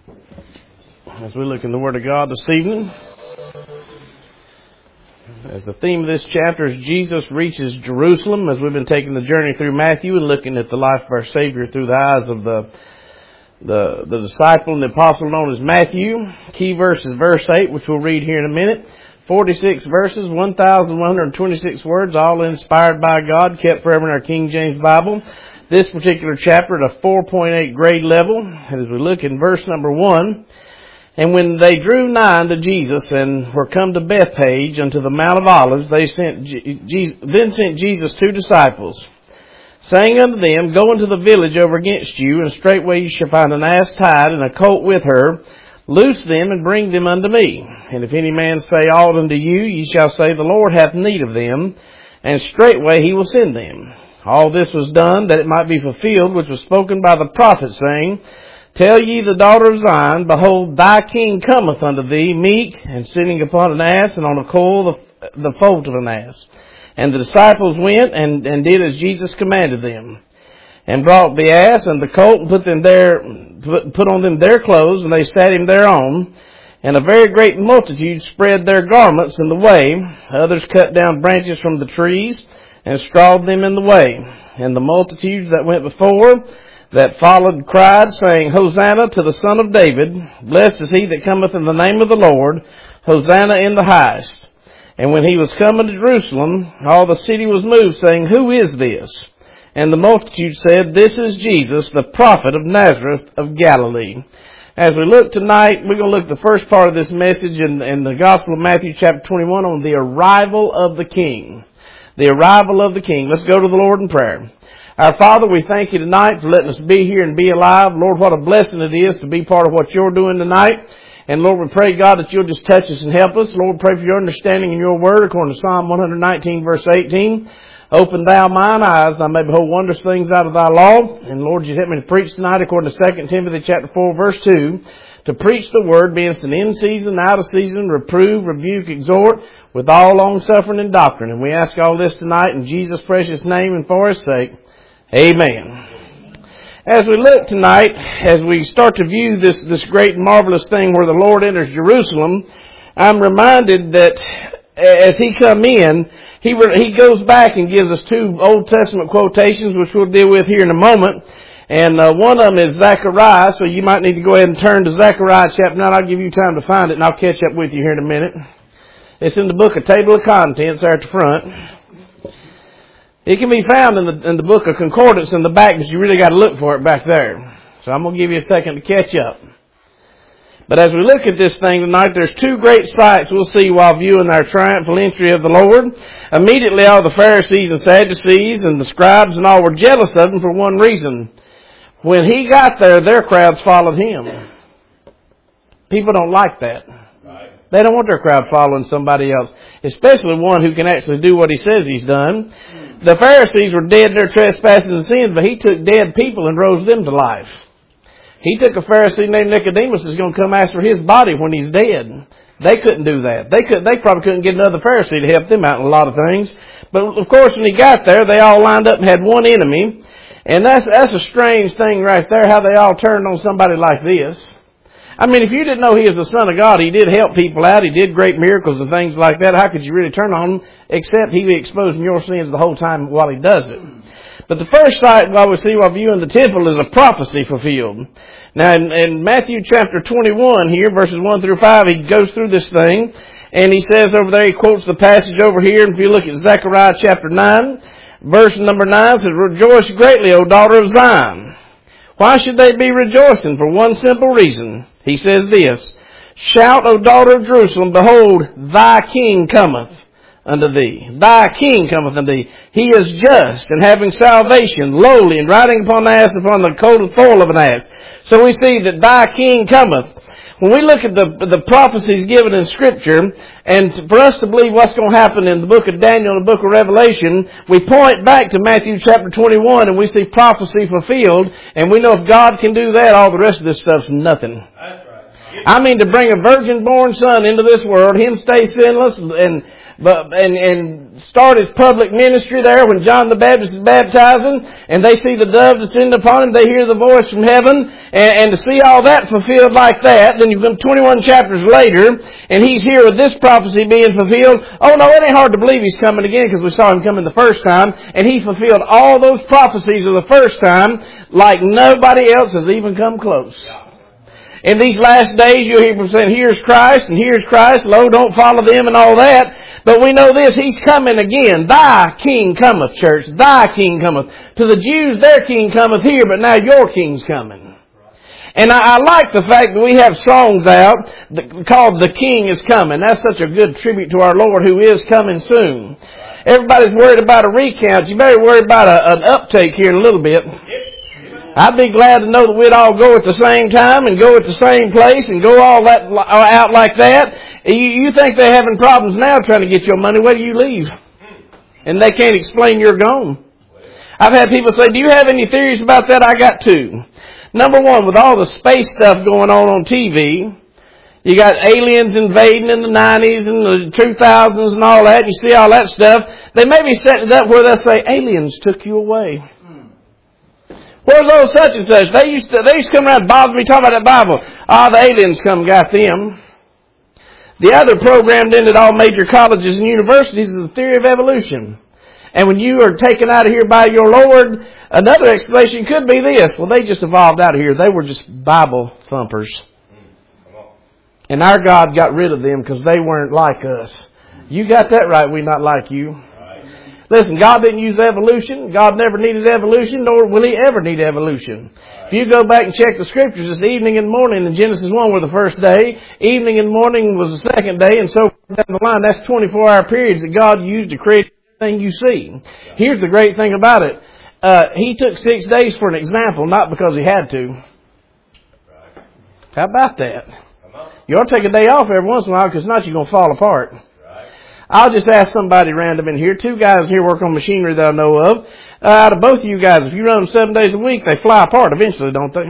As we look in the Word of God this evening, as the theme of this chapter is Jesus reaches Jerusalem, as we've been taking the journey through Matthew and looking at the life of our Savior through the eyes of the disciple and the apostle known as Matthew. Key verse is verse 8, which we'll read here in a minute. 46 verses, 1,126 words, all inspired by God, kept forever in our King James Bible. This particular chapter at a 4.8 grade level. As we look in verse number 1, and when they drew nigh unto Jesus and were come to Bethphage unto the Mount of Olives, then sent Jesus two disciples, saying unto them, Go into the village over against you, and straightway you shall find an ass tied and a colt with her. Loose them and bring them unto me. And if any man say aught unto you, ye shall say, The Lord hath need of them, and straightway he will send them. All this was done that it might be fulfilled, which was spoken by the prophet, saying, Tell ye the daughter of Zion, Behold, thy king cometh unto thee, meek, and sitting upon an ass, and on a colt the foal of an ass. And the disciples went and did as Jesus commanded them, and brought the ass and the colt, and put on them their clothes, and they sat him thereon. And a very great multitude spread their garments in the way. Others cut down branches from the trees, and strawed them in the way. And the multitudes that went before, that followed, cried, saying, Hosanna to the Son of David. Blessed is he that cometh in the name of the Lord. Hosanna in the highest. And when he was come into Jerusalem, all the city was moved, saying, Who is this? And the multitude said, This is Jesus, the prophet of Nazareth of Galilee. As we look tonight, we're going to look at the first part of this message in the Gospel of Matthew chapter 21 on the arrival of the King. The arrival of the King. Let's go to the Lord in prayer. Our Father, we thank you tonight for letting us be here and be alive. Lord, what a blessing it is to be part of what you're doing tonight. And Lord, we pray, God, that you'll just touch us and help us. Lord, we pray for your understanding in your word, according to Psalm 119, verse 18. Open thou mine eyes, that I may behold wondrous things out of thy law. And Lord, you help me to preach tonight, according to 2 Timothy chapter 4, verse 2. To preach the word, being it's an in season, out of season, reprove, rebuke, exhort, with all long suffering and doctrine. And we ask all this tonight in Jesus' precious name and for his sake. Amen. As we look tonight, as we start to view this great and marvelous thing where the Lord enters Jerusalem, I'm reminded that as he come in, he goes back and gives us two Old Testament quotations, which we'll deal with here in a moment. And one of them is Zechariah, so you might need to go ahead and turn to Zechariah chapter 9. I'll give you time to find it, and I'll catch up with you here in a minute. It's in the book of Table of Contents there at the front. It can be found in the book of Concordance in the back, but you really got to look for it back there. So I'm going to give you a second to catch up. But as we look at this thing tonight, there's two great sights we'll see while viewing our triumphal entry of the Lord. Immediately all the Pharisees and Sadducees and the scribes and all were jealous of him for one reason. When he got there, their crowds followed him. People don't like that. They don't want their crowd following somebody else, especially one who can actually do what he says he's done. The Pharisees were dead in their trespasses and sins, but he took dead people and rose them to life. He took a Pharisee named Nicodemus who's going to come ask for his body when he's dead. They couldn't do that. They probably couldn't get another Pharisee to help them out in a lot of things. But of course, when he got there, they all lined up and had one enemy. And that's a strange thing right there, how they all turned on somebody like this. I mean, if you didn't know he is the Son of God, he did help people out, he did great miracles and things like that, how could you really turn on him, except he be exposing your sins the whole time while he does it? But the first sight while we see while viewing the temple is a prophecy fulfilled. Now in Matthew chapter 21 here, verses 1 through 5, he goes through this thing, and he says over there, he quotes the passage over here, and if you look at Zechariah chapter 9, verse number 9 says, Rejoice greatly, O daughter of Zion. Why should they be rejoicing? For one simple reason. He says this, Shout, O daughter of Jerusalem, Behold, thy king cometh unto thee. Thy king cometh unto thee. He is just and having salvation, lowly, and riding upon the ass, upon the colt and foal of an ass. So we see that thy king cometh. When we look at the prophecies given in Scripture, and for us to believe what's going to happen in the book of Daniel and the book of Revelation, we point back to Matthew chapter 21 and we see prophecy fulfilled, and we know if God can do that, all the rest of this stuff's nothing. That's right. I mean, to bring a virgin-born son into this world, him stay sinless, and and start his public ministry there when John the Baptist is baptizing, and they see the dove descend upon him, they hear the voice from heaven, and to see all that fulfilled like that, then you've been 21 chapters later, and he's here with this prophecy being fulfilled. Oh no, it ain't hard to believe he's coming again, because we saw him coming the first time, and he fulfilled all those prophecies of the first time like nobody else has even come close. In these last days, you'll hear people saying, here's Christ, and here's Christ, lo, don't follow them, and all that. But we know this, he's coming again. Thy King cometh, church. Thy King cometh. To the Jews, their King cometh here, but now your King's coming. And I like the fact that we have songs out called The King is Coming. That's such a good tribute to our Lord who is coming soon. Everybody's worried about a recount. You better worry about an uptake here in a little bit. I'd be glad to know that we'd all go at the same time and go at the same place and go all that out like that. You think they're having problems now trying to get your money. Where do you leave? And they can't explain you're gone. I've had people say, do you have any theories about that? I got two. Number one, with all the space stuff going on TV, you got aliens invading in the 90s and the 2000s and all that. You see all that stuff. They may be setting it up where they'll say, aliens took you away. Where's those such and such? They used to come around and bother me talking about that Bible. The aliens come and got them. The other programmed in at all major colleges and universities is the theory of evolution. And when you are taken out of here by your Lord, another explanation could be this. Well, they just evolved out of here. They were just Bible thumpers. And our God got rid of them because they weren't like us. You got that right. We're not like you. Listen, God didn't use evolution. God never needed evolution, nor will He ever need evolution. If you go back and check the scriptures, it's evening and morning in Genesis 1 were the first day. Evening and morning was the second day, and so down the line. That's 24-hour periods that God used to create everything you see. Here's the great thing about it. He took 6 days for an example, not because He had to. How about that? You ought to take a day off every once in a while, because not you're going to fall apart. I'll just ask somebody random in here. 2 guys here work on machinery that I know of. Out of both of you guys, if you run them 7 days a week, they fly apart eventually, don't they?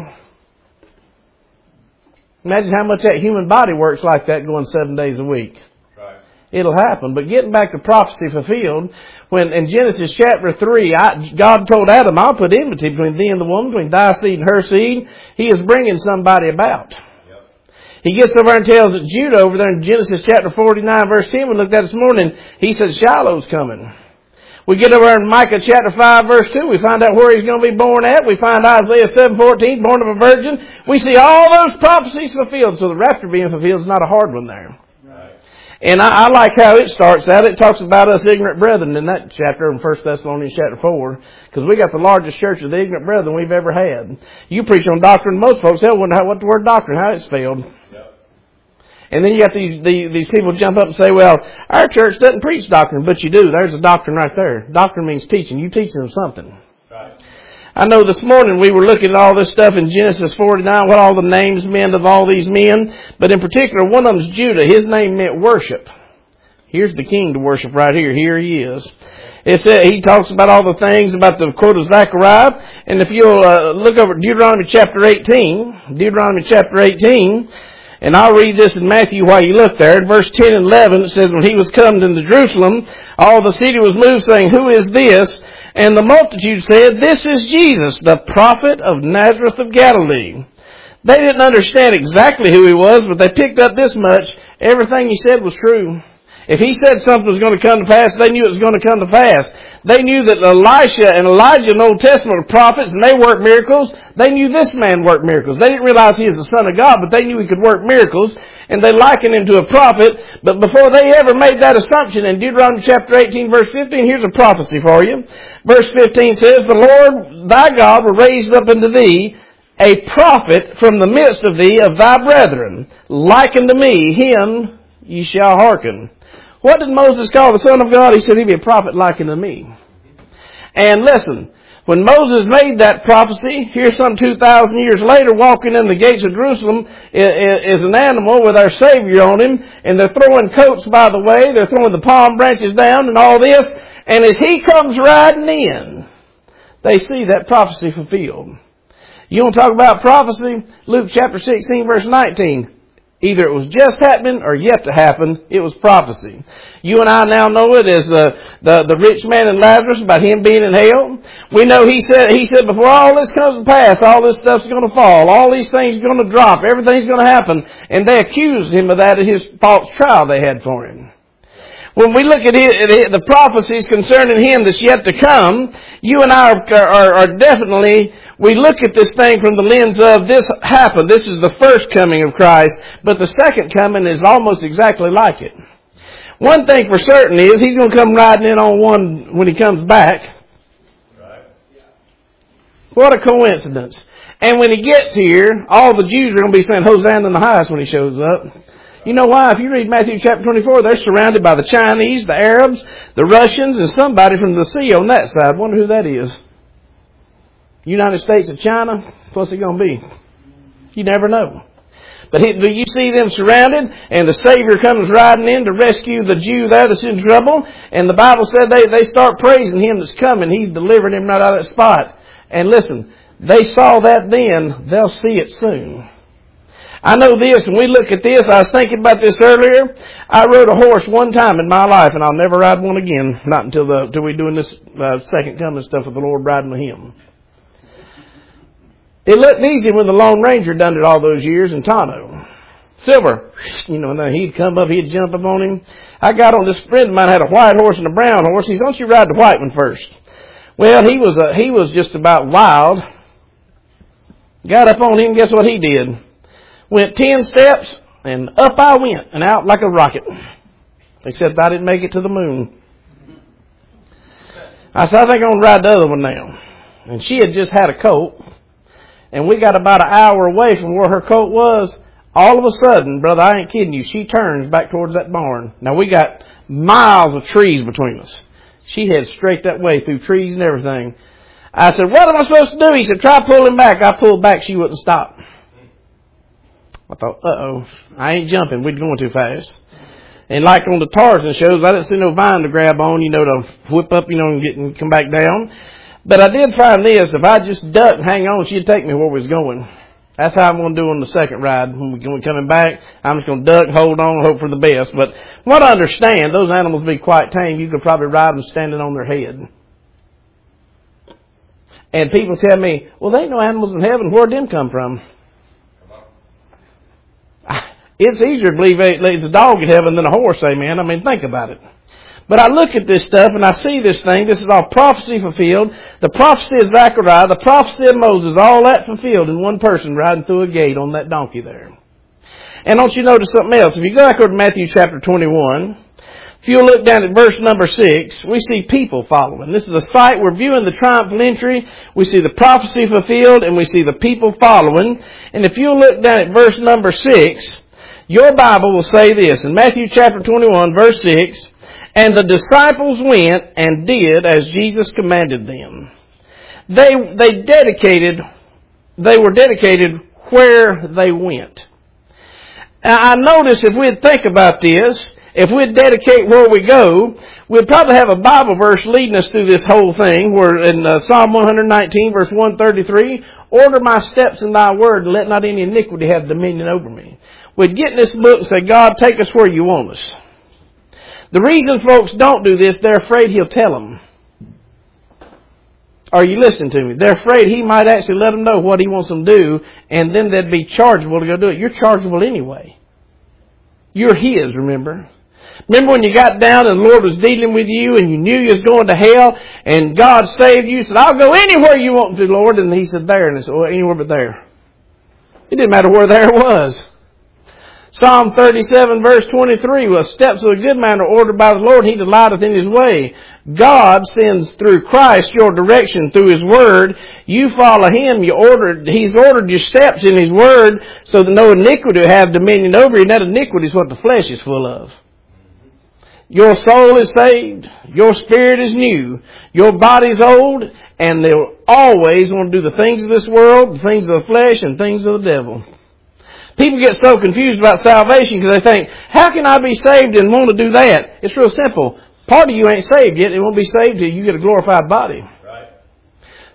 Imagine how much that human body works like that going 7 days a week. Right. It'll happen. But getting back to prophecy fulfilled, when in Genesis chapter 3, God told Adam, I'll put enmity between thee and the woman, between thy seed and her seed. He is bringing somebody about. He gets over and tells Judah over there in Genesis chapter 49 verse 10 we looked at this morning. He said Shiloh's coming. We get over in Micah chapter 5 verse 2. We find out where he's going to be born at. We find Isaiah 7:14, born of a virgin. We see all those prophecies fulfilled. So the rapture being fulfilled is not a hard one there. Right. And I like how it starts out. It talks about us ignorant brethren in that chapter in 1 Thessalonians chapter 4. Because we got the largest church of the ignorant brethren we've ever had. You preach on doctrine, most folks, they'll wonder what the word doctrine, how it's spelled. And then you got these people jump up and say, well, our church doesn't preach doctrine, but you do. There's a doctrine right there. Doctrine means teaching. You teach them something. Right. I know this morning we were looking at all this stuff in Genesis 49, what all the names meant of all these men. But in particular, one of them's Judah. His name meant worship. Here's the king to worship right here. Here he is. It said, he talks about all the things about the quote of Zechariah. And if you'll look over Deuteronomy chapter 18, and I'll read this in Matthew while you look there. In verse 10 and 11, it says, when he was come into Jerusalem, all the city was moved, saying, who is this? And the multitude said, this is Jesus, the prophet of Nazareth of Galilee. They didn't understand exactly who he was, but they picked up this much. Everything he said was true. If he said something was going to come to pass, they knew it was going to come to pass. They knew that Elisha and Elijah in the Old Testament were prophets and they worked miracles. They knew this man worked miracles. They didn't realize he is the Son of God, but they knew he could work miracles. And they likened him to a prophet. But before they ever made that assumption, in Deuteronomy chapter 18, verse 15, here's a prophecy for you. Verse 15 says, the Lord thy God will raise up unto thee a prophet from the midst of thee of thy brethren. Like unto me, him ye shall hearken. What did Moses call the Son of God? He said he'd be a prophet like unto me. And listen, when Moses made that prophecy, here some 2,000 years later, walking in the gates of Jerusalem is an animal with our Savior on him. And they're throwing coats by the way. They're throwing the palm branches down and all this. And as he comes riding in, they see that prophecy fulfilled. You want to talk about prophecy? Luke chapter 16 verse 19. Either it was just happening or yet to happen. It was prophecy. You and I now know it as the rich man and Lazarus, about him being in hell. We know he said before all this comes to pass, all this stuff's going to fall, all these things are going to drop, everything's going to happen. And they accused him of that at his false trial they had for him. When we look at the prophecies concerning him that's yet to come, you and I are definitely, we look at this thing from the lens of this happened. This is the first coming of Christ, but the second coming is almost exactly like it. One thing for certain is he's going to come riding in on one when he comes back. Right. What a coincidence. And when he gets here, all the Jews are going to be saying Hosanna in the highest when he shows up. You know why? If you read Matthew chapter 24, they're surrounded by the Chinese, the Arabs, the Russians, and somebody from the sea on that side. Wonder who that is. United States of China? What's it going to be? You never know. But you see them surrounded, and the Savior comes riding in to rescue the Jew there that's in trouble. And the Bible said they start praising him that's coming. He's delivering him right out of that spot. And listen, they saw that then. They'll see it soon. I know this, when we look at this, I was thinking about this earlier. I rode a horse one time in my life, and I'll never ride one again. Not until we're doing this second coming stuff with the Lord, riding with him. It looked easy when the Lone Ranger done it all those years in Tano. Silver, and he'd come up, he'd jump up on him. I got on this friend of mine, had a white horse and a brown horse. He said, "Don't you ride the white one first?" Well, he was just about wild. Got up on him, guess what he did? Went 10 steps, and up I went, and out like a rocket. Except I didn't make it to the moon. I said, "I think I'm going to ride the other one now." And she had just had a colt. And we got about an hour away from where her colt was. All of a sudden, brother, I ain't kidding you, she turns back towards that barn. Now, we got miles of trees between us. She headed straight that way through trees and everything. I said, "What am I supposed to do?" He said, "Try pulling back." I pulled back. She wouldn't stop. I thought, I ain't jumping. We're going too fast. And like on the Tarzan shows, I didn't see no vine to grab on, to whip up, and come back down. But I did find this. If I just duck and hang on, she'd take me where we was going. That's how I'm going to do on the second ride. When we're coming back, I'm just going to duck, hold on, hope for the best. But what I understand, those animals be quite tame. You could probably ride them standing on their head. And people tell me, "Well, there ain't no animals in heaven. Where'd them come from?" It's easier to believe it's a dog in heaven than a horse, amen. I mean, think about it. But I look at this stuff and I see this thing. This is all prophecy fulfilled. The prophecy of Zechariah, the prophecy of Moses, all that fulfilled in one person riding through a gate on that donkey there. And don't you notice something else? If you go back over to Matthew chapter 21, if you look down at verse number 6, we see people following. This is a sight. We're viewing the triumphal entry. We see the prophecy fulfilled and we see the people following. And if you look down at verse number 6, your Bible will say this in Matthew chapter 21, verse 6, "And the disciples went and did as Jesus commanded them." They were dedicated where they went. Now, I notice if we'd think about this, if we'd dedicate where we go, we'd probably have a Bible verse leading us through this whole thing, where in Psalm 119, verse 133, "Order my steps in thy word, and let not any iniquity have dominion over me." We'd get in this book and say, "God, take us where you want us." The reason folks don't do this, they're afraid he'll tell them. Are you listening to me? They're afraid he might actually let them know what he wants them to do, and then they'd be chargeable to go do it. You're chargeable anyway. You're his, remember? Remember when you got down and the Lord was dealing with you and you knew you was going to hell and God saved you? You said, "I'll go anywhere you want to, Lord." And he said, "There." And he said, "Well, anywhere but there." It didn't matter where there was. Psalm 37 verse 23, "Well, steps of a good man are ordered by the Lord. He delighteth in his way." God sends through Christ your direction through his word. You follow him. He's ordered your steps in his word so that no iniquity will have dominion over you. And that iniquity is what the flesh is full of. Your soul is saved. Your spirit is new. Your body's old. And they'll always want to do the things of this world, the things of the flesh, and things of the devil. People get so confused about salvation because they think, "How can I be saved and want to do that?" It's real simple. Part of you ain't saved yet. It won't be saved till you get a glorified body. Right.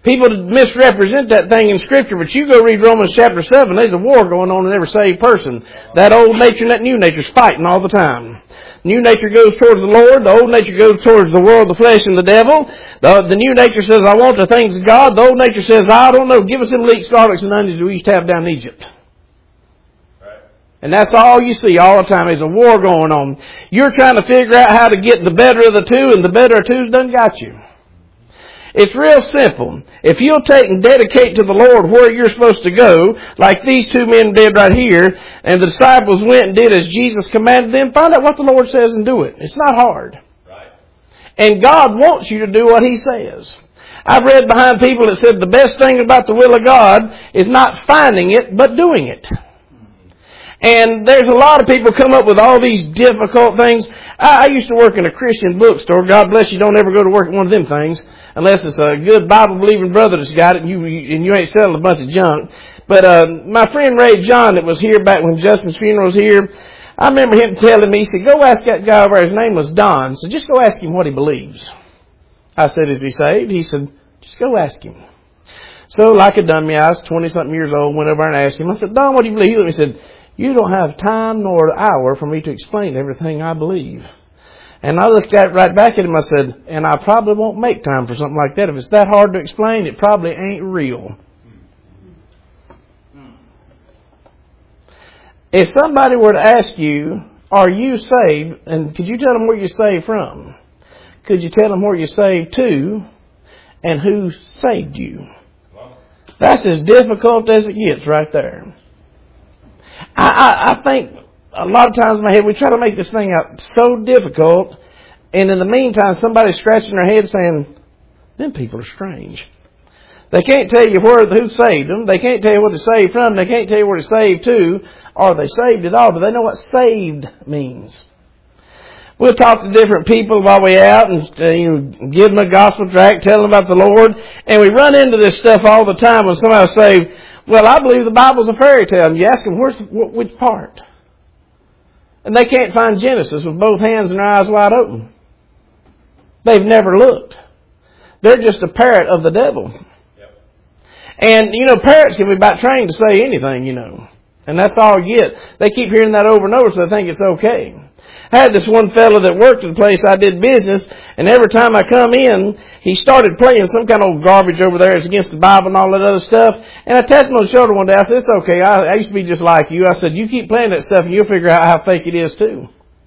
People misrepresent that thing in Scripture, but you go read Romans chapter 7, there's a war going on in every saved person. That old nature and that new nature's fighting all the time. New nature goes towards the Lord. The old nature goes towards the world, the flesh, and the devil. The new nature says, I want the things of God. The old nature says, I don't know. Give us them leeks, garlics, and onions we used to have down in Egypt. Right. And that's all you see all the time. There's a war going on. You're trying to figure out how to get the better of the two, and the better of two's done got you. It's real simple. If you'll take and dedicate to the Lord where you're supposed to go, like these two men did right here, and the disciples went and did as Jesus commanded them, find out what the Lord says and do it. It's not hard. Right. And God wants you to do what He says. I've read behind people that said the best thing about the will of God is not finding it, but doing it. And there's a lot of people come up with all these difficult things. I used to work in a Christian bookstore. God bless you, don't ever go to work at one of them things unless it's a good Bible-believing brother that's got it and you ain't selling a bunch of junk. But my friend Ray John that was here back when Justin's funeral was here, I remember him telling me, he said, go ask that guy over there. His name was Don. So just go ask him what he believes. I said, is he saved? He said, just go ask him. So like a dummy, I was 20-something years old, went over and asked him. I said, Don, what do you believe? He said, you don't have time nor an hour for me to explain everything I believe. And I looked right back at him. I said, and I probably won't make time for something like that. If it's that hard to explain, it probably ain't real. If somebody were to ask you, are you saved? And could you tell them where you're saved from? Could you tell them where you're saved to? And who saved you? That's as difficult as it gets right there. I think a lot of times in my head we try to make this thing out so difficult, and in the meantime somebody's scratching their head saying, them people are strange. They can't tell you who saved them. They can't tell you what they're saved from. They can't tell you where they're saved to. Are they saved at all? But they know what saved means. We'll talk to different people while we're out and give them a gospel tract, tell them about the Lord. And we run into this stuff all the time when somebody will say, well, I believe the Bible's a fairy tale. And you ask them, which part? And they can't find Genesis with both hands and their eyes wide open. They've never looked. They're just a parrot of the devil. Yep. And, parrots can be about trained to say anything, And that's all you get. They keep hearing that over and over, so they think it's okay. I had this one fellow that worked at the place I did business, and every time I come in, he started playing some kind of old garbage over there. It's against the Bible and all that other stuff. And I tapped him on the shoulder one day. I said, it's okay. I used to be just like you. I said, you keep playing that stuff and you'll figure out how fake it is too.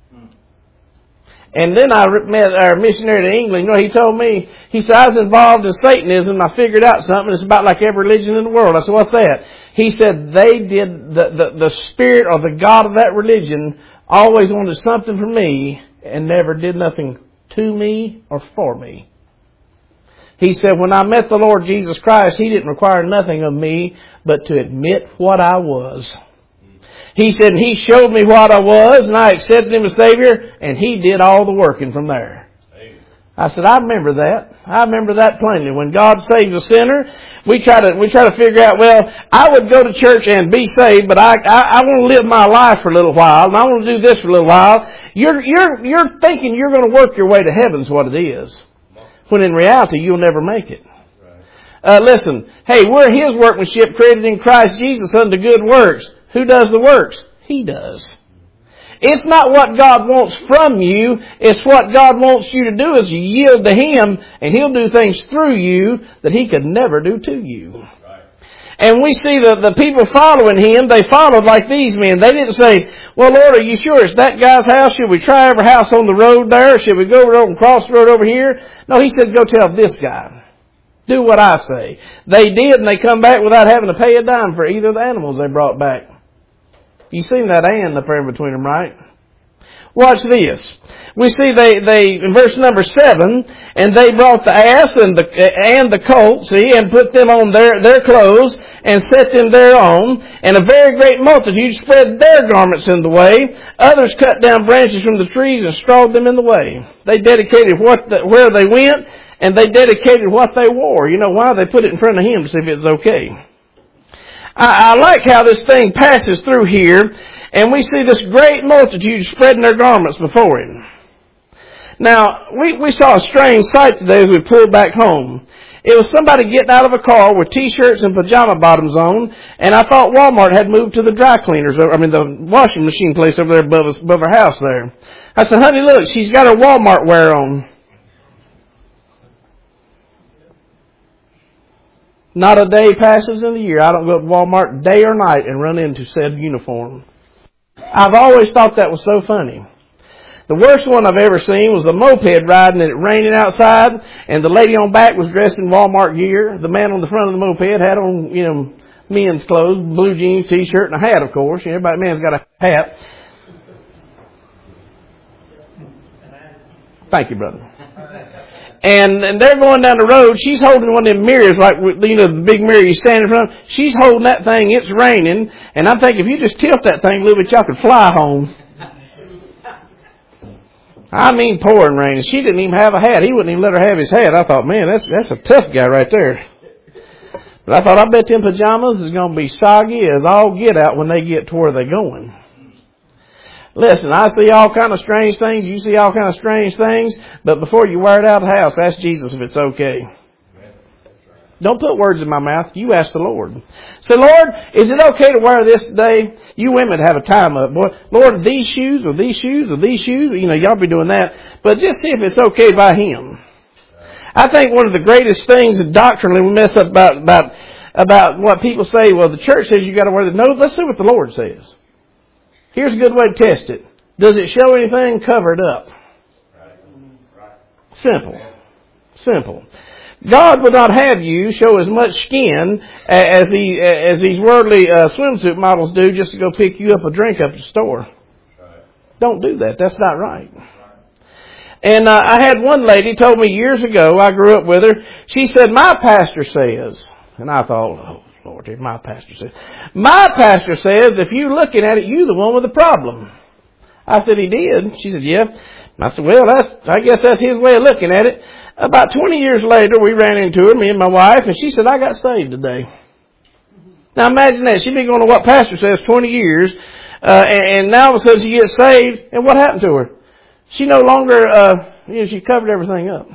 And then I met our missionary to England. He told me, he said, I was involved in Satanism. I figured out something. It's about like every religion in the world. I said, what's that? He said, they did, the spirit or the God of that religion always wanted something from me and never did nothing to me or for me. He said, when I met the Lord Jesus Christ, He didn't require nothing of me but to admit what I was. He said, and He showed me what I was, and I accepted Him as Savior, and He did all the working from there. Amen. I said, I remember that. I remember that plainly. When God saves a sinner, we try to figure out, well, I would go to church and be saved, but I want to live my life for a little while, and I want to do this for a little while. You're thinking you're going to work your way to heaven's what it is, when in reality you'll never make it. Listen, hey, we're His workmanship created in Christ Jesus unto good works. Who does the works? He does. It's not what God wants from you. It's what God wants you to do is you yield to Him, and He'll do things through you that He could never do to you. Right. And we see the people following Him, they followed like these men. They didn't say, well, Lord, are you sure it's that guy's house? Should we try every house on the road there? Should we go over and cross the road over here? No, He said, go tell this guy. Do what I say. They did, and they come back without having to pay a dime for either of the animals they brought back. You seen that and up there between them, right? Watch this. We see they in verse number 7, and they brought the ass and the colt, and put them on their clothes and set them thereon. And a very great multitude spread their garments in the way. Others cut down branches from the trees and strawed them in the way. They dedicated where they went, and they dedicated what they wore. You know why? They put it in front of Him to see if it's okay. I like how this thing passes through here, and we see this great multitude spreading their garments before Him. Now, we saw a strange sight today as we pulled back home. It was somebody getting out of a car with t-shirts and pajama bottoms on, and I thought Walmart had moved to the dry cleaners, the washing machine place over there above her house there. I said, honey, look, she's got her Walmart wear on. Not a day passes in the year I don't go to Walmart day or night and run into said uniform. I've always thought that was so funny. The worst one I've ever seen was a moped riding and it raining outside, and the lady on back was dressed in Walmart gear. The man on the front of the moped had on, men's clothes, blue jeans, t-shirt, and a hat, of course. Man's got a hat. Thank you, brother. And they're going down the road. She's holding one of them mirrors, like, the big mirror you stand in front of. She's holding that thing. It's raining. And I'm thinking, if you just tilt that thing a little bit, y'all could fly home. I mean pouring rain. She didn't even have a hat. He wouldn't even let her have his hat. I thought, man, that's a tough guy right there. But I thought, I bet them pajamas is going to be soggy as all get out when they get to where they're going. Listen, I see all kind of strange things. You see all kind of strange things. But before you wear it out of the house, ask Jesus if it's okay. Don't put words in my mouth. You ask the Lord. Say, Lord, is it okay to wear this today? You women have a time up. Boy, Lord, these shoes or these shoes or these shoes, y'all be doing that. But just see if it's okay by Him. I think one of the greatest things that doctrinally we mess up about what people say, well, the church says you got to wear No, let's see what the Lord says. Here's a good way to test it. Does it show anything covered up? Simple. God would not have you show as much skin as these worldly swimsuit models do just to go pick you up a drink up at the store. Don't do that. That's not right. And I had one lady told me years ago, I grew up with her, she said, my pastor says, and I thought, oh, Lord, my pastor says. My pastor says if you're looking at it, you're the one with the problem. I said, he did? She said, yeah. I said, well, I guess that's his way of looking at it. About 20 years later, we ran into her, me and my wife, and she said, I got saved today. Now imagine that. She'd been going to what pastor says 20 years, and now all of a sudden she gets saved, and what happened to her? She no longer, she covered everything up.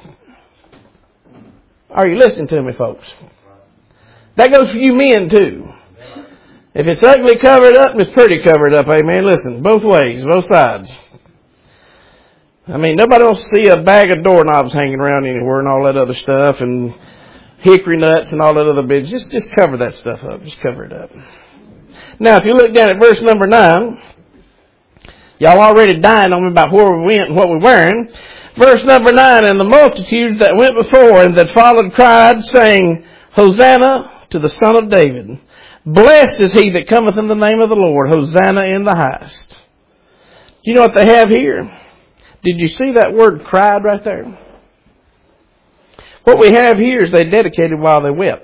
Are you listening to me, folks? That goes for you men, too. If it's ugly covered up, it's pretty covered up, amen. Listen, both ways, both sides. I mean, nobody wants to see a bag of doorknobs hanging around anywhere and all that other stuff and hickory nuts and all that other bits. Just cover that stuff up. Just cover it up. Now, if you look down at verse number 9, y'all already dying on me about where we went and what we're wearing. Verse number 9, and the multitudes that went before and that followed cried, saying, Hosanna to the Son of David. Blessed is he that cometh in the name of the Lord. Hosanna in the highest. You know what they have here? Did you see that word cried right there? What we have here is they dedicated while they wept.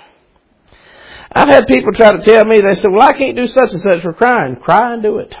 I've had people try to tell me, they said, well, I can't do such and such for crying. Cry and do it.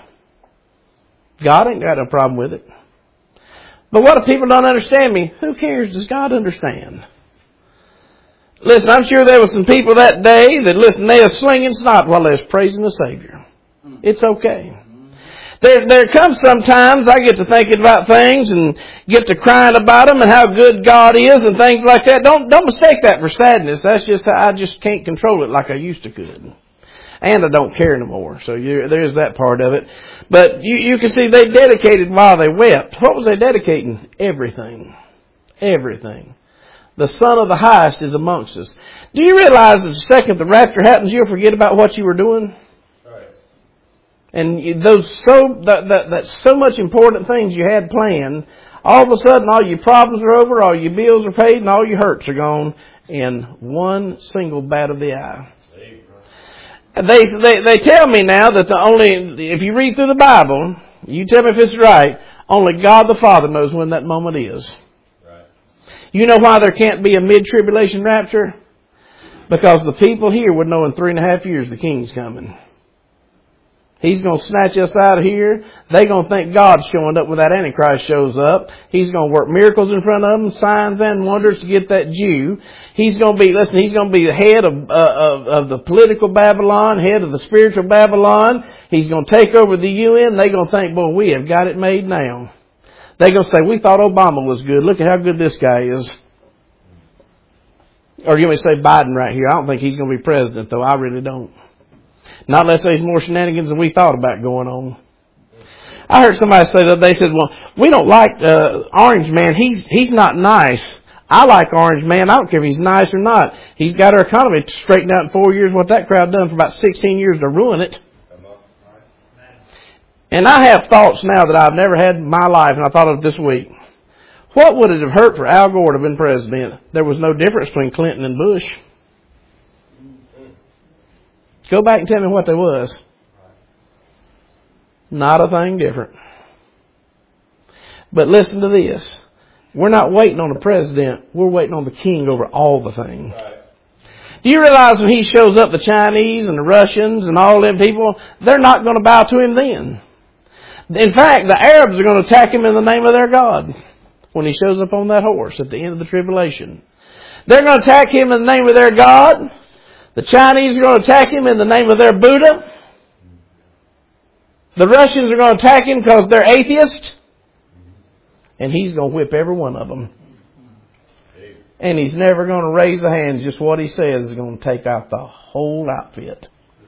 God ain't got no problem with it. But what if people don't understand me? Who cares? Does God understand? Listen, I'm sure there were some people that day that, listen, they were slinging snot while they was praising the Savior. It's okay. There comes sometimes I get to thinking about things and get to crying about them and how good God is and things like that. Don't mistake that for sadness. That's just I just can't control it like I used to could. And I don't care no more. So there's that part of it. But you can see they dedicated while they wept. What was they dedicating? Everything. Everything. The Son of the Highest is amongst us. Do you realize that the second the rapture happens, you'll forget about what you were doing? And those that's so much important things you had planned, all of a sudden all your problems are over, all your bills are paid, and all your hurts are gone in one single bat of the eye. They tell me now that if you read through the Bible, you tell me if it's right, only God the Father knows when that moment is. Right. You know why there can't be a mid-tribulation rapture? Because the people here would know in 3.5 years the King's coming. He's going to snatch us out of here. They're going to think God's showing up when that Antichrist shows up. He's going to work miracles in front of them, signs and wonders to get that Jew. He's going to be the head of the political Babylon, head of the spiritual Babylon. He's going to take over the UN. They're going to think, boy, we have got it made now. They're going to say, we thought Obama was good. Look at how good this guy is. Or you may say Biden right here. I don't think he's going to be president, though. I really don't. Not unless there's more shenanigans than we thought about going on. I heard somebody say that they said, well, we don't like Orange Man. He's not nice. I like Orange Man. I don't care if he's nice or not. He's got our economy straightened out in 4 years. What that crowd done for about 16 years to ruin it. And I have thoughts now that I've never had in my life, and I thought of it this week. What would it have hurt for Al Gore to have been president? There was no difference between Clinton and Bush. Go back and tell me what there was. Not a thing different. But listen to this. We're not waiting on the president. We're waiting on the king over all the things. Do you realize when he shows up, the Chinese and the Russians and all them people, they're not going to bow to him then. In fact, the Arabs are going to attack him in the name of their God when he shows up on that horse at the end of the tribulation. They're going to attack him in the name of their God. The Chinese are going to attack him in the name of their Buddha. The Russians are going to attack him because they're atheists. And he's going to whip every one of them. And he's never going to raise a hand. Just what he says is going to take out the whole outfit.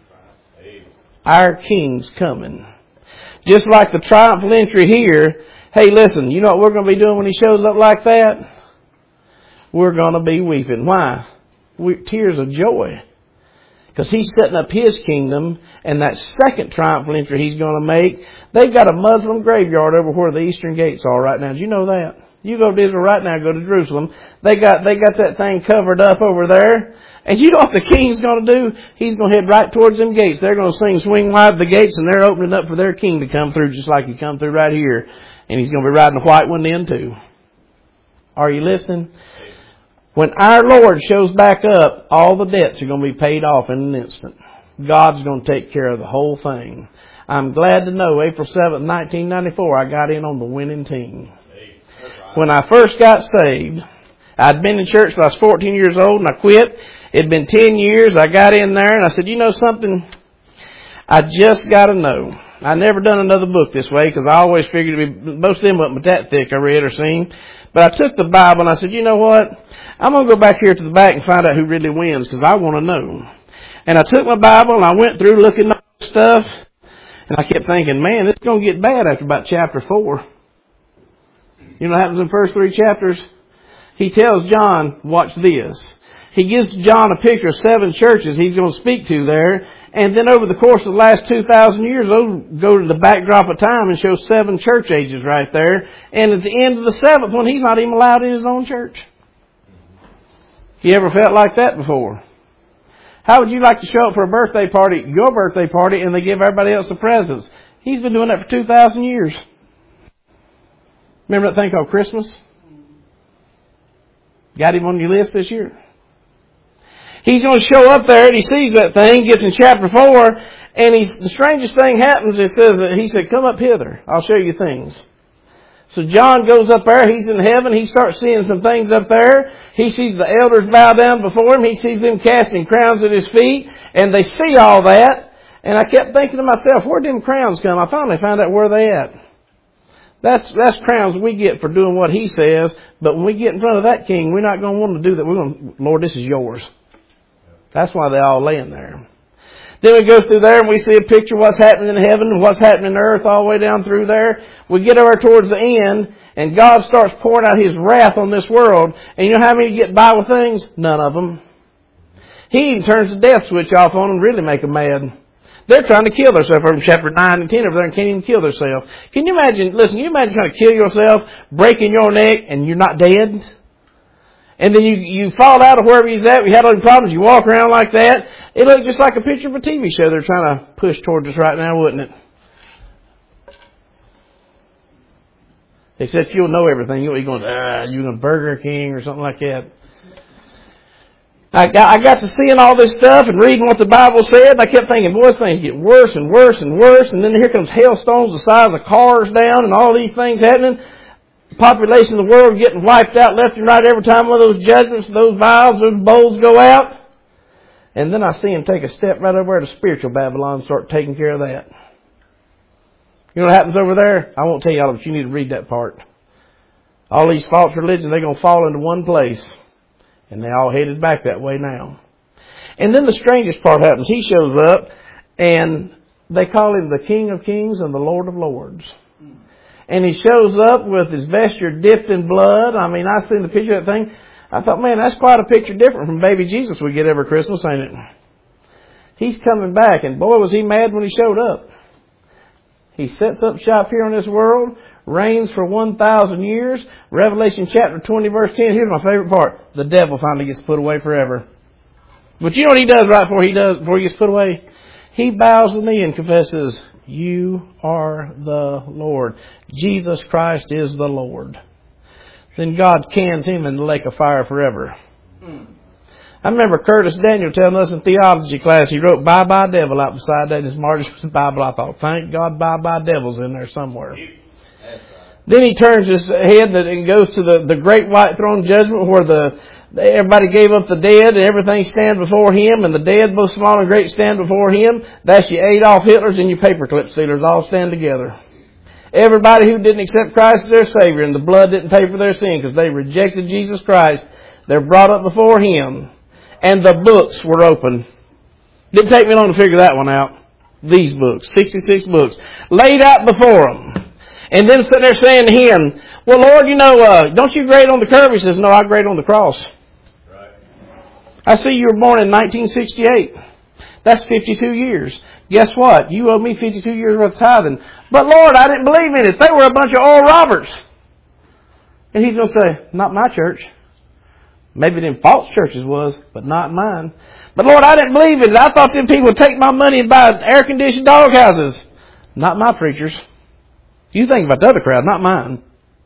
Our king's coming. Just like the triumphal entry here. Hey, listen, you know what we're going to be doing when he shows up like that? We're going to be weeping. Why? Tears of joy. Because he's setting up his kingdom, and that second triumphal entry he's going to make, they've got a Muslim graveyard over where the eastern gates are right now. Did you know that? You go to Israel right now, go to Jerusalem. They got that thing covered up over there. And you know what the king's going to do? He's going to head right towards them gates. They're going to sing Swing Wide the Gates, and they're opening up for their king to come through just like he come through right here. And he's going to be riding the white one then too. Are you listening? When our Lord shows back up, all the debts are going to be paid off in an instant. God's going to take care of the whole thing. I'm glad to know April 7th, 1994, I got in on the winning team. When I first got saved, I'd been in church when I was 14 years old and I quit. It'd been 10 years. I got in there and I said, you know something? I just got to know. I never done another book this way because I always figured it'd be, most of them wasn't that thick I read or seen. But I took the Bible and I said, you know what? I'm going to go back here to the back and find out who really wins because I want to know. And I took my Bible and I went through looking at stuff. And I kept thinking, man, it's going to get bad after about chapter 4. You know what happens in the first 3 chapters? He tells John, watch this. He gives John a picture of 7 churches he's going to speak to there. And then over the course of the last 2,000 years, they'll go to the backdrop of time and show 7 church ages right there. And at the end of the 7th one, he's not even allowed in his own church. You ever felt like that before? How would you like to show up for a birthday party, your birthday party, and they give everybody else the presents? He's been doing that for 2,000 years. Remember that thing called Christmas? Got him on your list this year? He's going to show up there and he sees that thing, gets in chapter 4, and the strangest thing happens. It says that he said, come up hither. I'll show you things. So John goes up there. He's in heaven. He starts seeing some things up there. He sees the elders bow down before him. He sees them casting crowns at his feet. And they see all that. And I kept thinking to myself, where'd them crowns come? I finally found out where they at. That's crowns we get for doing what he says. But when we get in front of that king, we're not going to want to do that. We're going to, Lord, this is yours. That's why they're all laying there. Then we go through there and we see a picture of what's happening in heaven and what's happening in earth all the way down through there. We get over towards the end and God starts pouring out His wrath on this world. And you know how many get by with things? None of them. He even turns the death switch off on them and really make them mad. They're trying to kill themselves from chapter 9 and 10 over there and can't even kill themselves. Can you imagine, listen, you imagine trying to kill yourself, breaking your neck and you're not dead? And then you fall out of wherever he's at. We had all these problems. You walk around like that. It looked just like a picture of a TV show they're trying to push towards us right now, wouldn't it? Except you'll know everything. You're going, you're going to Burger King or something like that. I got to seeing all this stuff and reading what the Bible said. And I kept thinking, boy, things get worse and worse and worse. And then here comes hailstones the size of cars down and all these things happening. Population of the world getting wiped out left and right every time one of those judgments, those vials, those bowls go out. And then I see him take a step right over to spiritual Babylon and start taking care of that. You know what happens over there? I won't tell you all, but you need to read that part. All these false religions, they're going to fall into one place. And they all headed back that way now. And then the strangest part happens. He shows up, and they call him the King of Kings and the Lord of Lords. And he shows up with his vesture dipped in blood. I mean, I seen the picture of that thing. I thought, man, that's quite a picture different from baby Jesus we get every Christmas, ain't it? He's coming back, and boy, was he mad when he showed up. He sets up shop here on this world, reigns for 1,000 years. Revelation chapter 20, verse 10. Here's my favorite part. The devil finally gets put away forever. But you know what he does right before he gets put away? He bows the knee and confesses, you are the Lord. Jesus Christ is the Lord. Then God cans him in the lake of fire forever. I remember Curtis Daniel telling us in theology class, he wrote bye bye devil out beside that in his Martyrs Bible. I thought, thank God bye bye devil's in there somewhere. Then he turns his head and goes to the great white throne judgment where everybody gave up the dead and everything stand before him, and the dead, both small and great, stand before him. That's your Adolf Hitlers and your paperclip stealers all stand together. Everybody who didn't accept Christ as their Savior, and the blood didn't pay for their sin because they rejected Jesus Christ, they're brought up before him, and the books were open. Didn't take me long to figure that one out. These books, 66 books, laid out before them. And then sitting there saying to him, well, Lord, don't you grade on the curve? He says, no, I grade on the cross. Right. I see you were born in 1968. That's 52 years. Guess what? You owe me 52 years worth of tithing. But Lord, I didn't believe in it. They were a bunch of oil robbers. And he's going to say, not my church. Maybe them false churches was, but not mine. But Lord, I didn't believe in it. I thought them people would take my money and buy air-conditioned dog houses. Not my preachers. You think about the other crowd, not mine.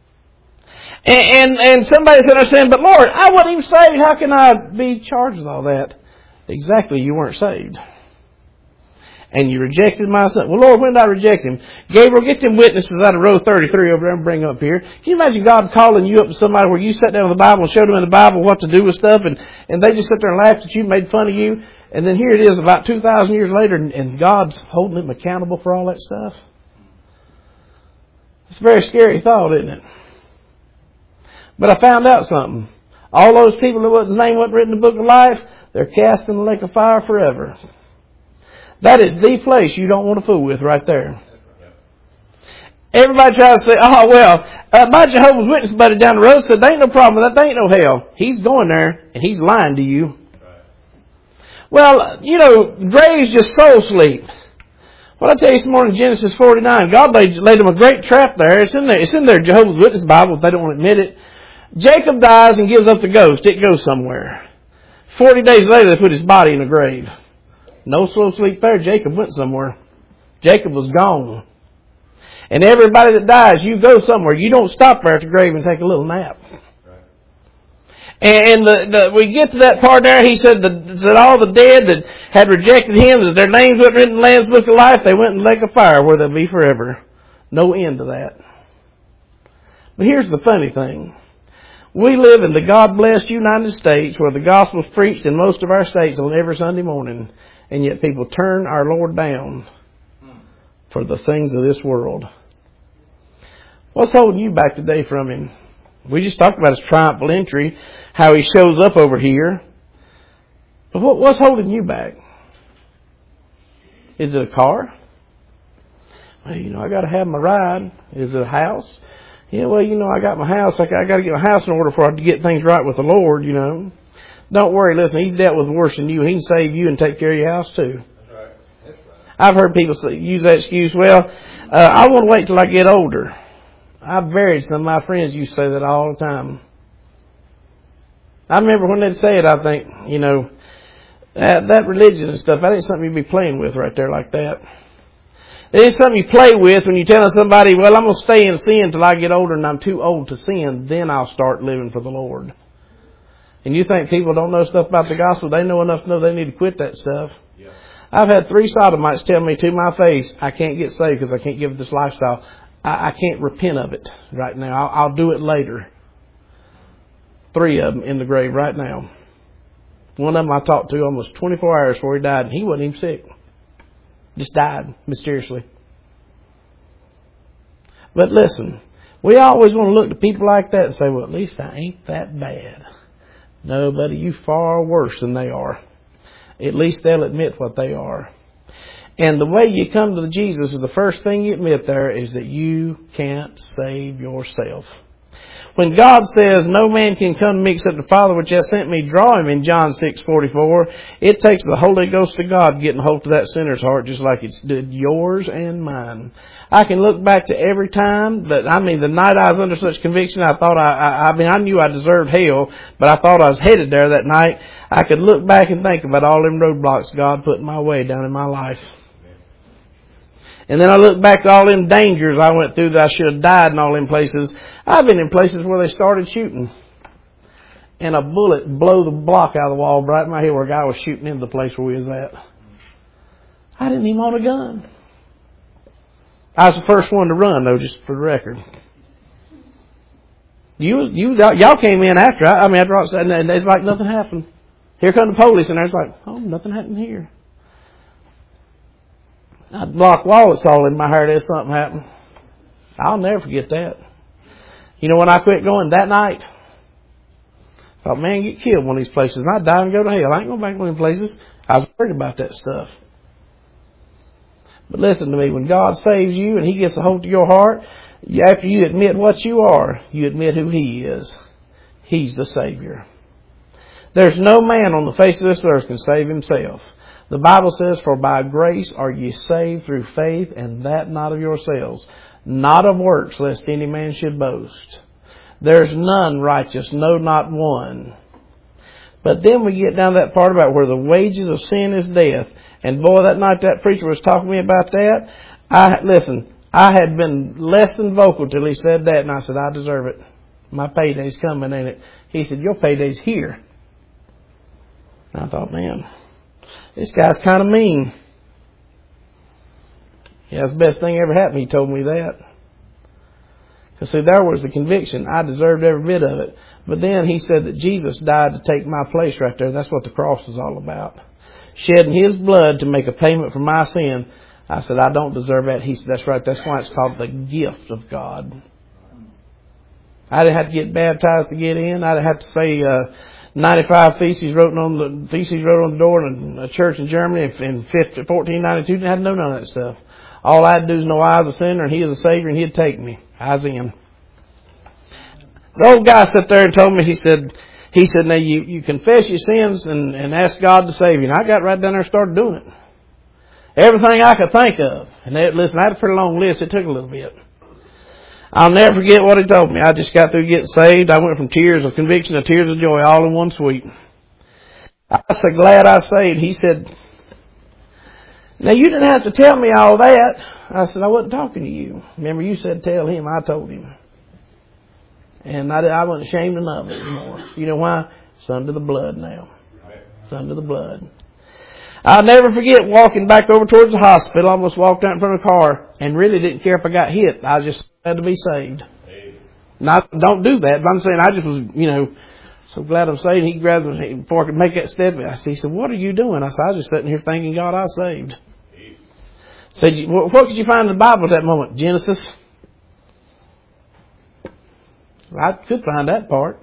And somebody said, I said, but Lord, I wasn't even saved. How can I be charged with all that? Exactly, you weren't saved. And you rejected my son. Well, Lord, when did I reject him? Gabriel, get them witnesses out of row 33 over there and bring them up here. Can you imagine God calling you up to somebody where you sat down with the Bible and showed them in the Bible what to do with stuff, and they just sat there and laughed at you, made fun of you, and then here it is about 2,000 years later, and God's holding them accountable for all that stuff? It's a very scary thought, isn't it? But I found out something. All those people whose name wasn't written in the book of life, they're cast in the lake of fire forever. That is the place you don't want to fool with right there. Everybody tries to say, oh, well, my Jehovah's Witness buddy down the road said, there ain't no problem with that. There ain't no hell. He's going there, and he's lying to you. Well, graves just soul sleep. What I tell you this morning, Genesis 49, God laid them a great trap there. It's in there. It's in their Jehovah's Witness Bible if they don't want to admit it. Jacob dies and gives up the ghost. It goes somewhere. 40 days later, they put his body in a grave. No slow sleep there. Jacob went somewhere. Jacob was gone. And everybody that dies, you go somewhere. You don't stop there at the grave and take a little nap. And we get to that part there. He said all the dead that had rejected him, that their names weren't written in the Lamb's Book of Life, they went in the lake of fire where they'll be forever. No end to that. But here's the funny thing. We live in the God-blessed United States where the gospel's preached in most of our states on every Sunday morning. And yet people turn our Lord down for the things of this world. What's holding you back today from him? We just talked about his triumphal entry, how he shows up over here. But what's holding you back? Is it a car? Well, I got to have my ride. Is it a house? Yeah, well, I got my house. I got to get my house in order for I to get things right with the Lord, Don't worry, listen, he's dealt with worse than you. He can save you and take care of your house too. That's right. I've heard people use that excuse, well, I want to wait till I get older. I've buried some of my friends used to say that all the time. I remember when they'd say it, I think, that religion and stuff, that ain't something you'd be playing with right there like that. It ain't something you play with when you're telling somebody, well, I'm going to stay in sin till I get older and I'm too old to sin, then I'll start living for the Lord. And you think people don't know stuff about the gospel? They know enough to know they need to quit that stuff. Yeah. I've had 3 sodomites tell me to my face, I can't get saved because I can't give this lifestyle. I can't repent of it right now. I'll do it later. 3 of them in the grave right now. One of them I talked to almost 24 hours before he died, and he wasn't even sick. Just died mysteriously. But listen, we always want to look to people like that and say, well, at least I ain't that bad. No, buddy, you far worse than they are. At least they'll admit what they are. And the way you come to Jesus is the first thing you admit there is that you can't save yourself. When God says, no man can come to me except the Father which hath sent me, draw him in John 6:44, it takes the Holy Ghost of God getting hold of that sinner's heart just like it's did yours and mine. I can look back to every time that, the night I was under such conviction, I thought I knew I deserved hell, but I thought I was headed there that night. I could look back and think about all them roadblocks God put in my way down in my life. And then I look back to all them dangers I went through that I should have died in all them places. I've been in places where they started shooting. And a bullet blew the block out of the wall right in my head where a guy was shooting into the place where we was at. I didn't even want a gun. I was the first one to run though, just for the record. Y'all came in after. After I said, and it's like nothing happened. Here come the police and I was like, oh, nothing happened here. I'd block wall, it's all in my hair, there's something happened. I'll never forget that. You know when I quit going that night? I thought, man, get killed one of these places. And I'd die and go to hell. I ain't going back to one of them places. I was worried about that stuff. But listen to me, when God saves you and He gets a hold of your heart, after you admit what you are, you admit who He is. He's the Savior. There's no man on the face of this earth can save himself. The Bible says, for by grace are ye saved through faith, and that not of yourselves, not of works, lest any man should boast. There's none righteous, no, not one. But then we get down to that part about where the wages of sin is death. And boy, that night that preacher was talking to me about that. I had been less than vocal till he said that, and I said, I deserve it. My payday's coming, ain't it? He said, your payday's here. And I thought, man, this guy's kind of mean. Yeah, it's the best thing ever happened. He told me that. Because see, there was the conviction. I deserved every bit of it. But then he said that Jesus died to take my place right there. That's what the cross is all about. Shedding His blood to make a payment for my sin. I said, I don't deserve that. He said, that's right. That's why it's called the gift of God. I didn't have to get baptized to get in. I didn't have to say 95 theses wrote on the door in a church in Germany in 1492. Didn't have to know none of that stuff. All I had to do is know I was a sinner and He is a Savior and He'd take me. I was in. The old guy sat there and told me, he said, now you confess your sins and ask God to save you. And I got right down there and started doing it. Everything I could think of. And listen, I had a pretty long list. It took a little bit. I'll never forget what he told me. I just got through getting saved. I went from tears of conviction to tears of joy all in one sweep. I was so glad I saved. He said, now you didn't have to tell me all that. I said, I wasn't talking to you. Remember you said tell him. I told him. And I wasn't ashamed enough of it anymore. You know why? It's under the blood now. It's under the blood. I'll never forget walking back over towards the hospital. I almost walked out in front of a car and really didn't care if I got hit. I just had to be saved. Don't do that. But I'm saying I just was, so glad I'm saved. He grabbed me before I could make that step. He said, what are you doing? I said, I was just sitting here thanking God I was saved. Said, what could you find in the Bible at that moment? Genesis. I could find that part.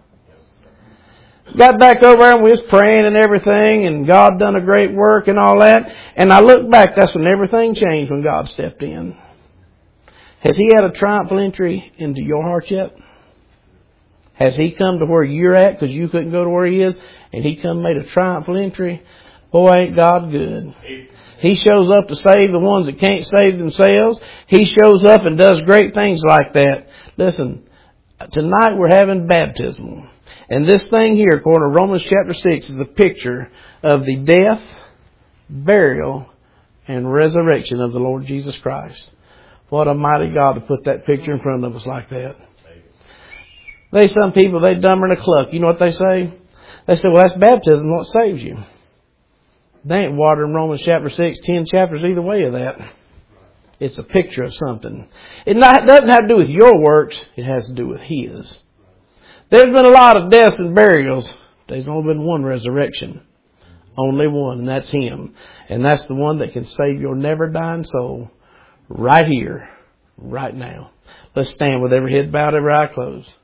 Got back over there and we was praying and everything, and God done a great work and all that. And I look back, that's when everything changed, when God stepped in. Has He had a triumphal entry into your heart yet? Has He come to where you're at because you couldn't go to where He is, and He come and made a triumphal entry? Boy, ain't God good. He shows up to save the ones that can't save themselves. He shows up and does great things like that. Listen, tonight we're having baptism. And this thing here, according to Romans chapter 6, is a picture of the death, burial, and resurrection of the Lord Jesus Christ. What a mighty God to put that picture in front of us like that. Some people, they dumber than a cluck. You know what they say? They say, well, that's baptism, what saves you. They ain't water in Romans chapter 6, 10 chapters either way of that. It's a picture of something. It doesn't have to do with your works. It has to do with His. There's been a lot of deaths and burials. There's only been one resurrection. Only one, and that's Him. And that's the one that can save your never dying soul right here, right now. Let's stand with every head bowed, every eye closed.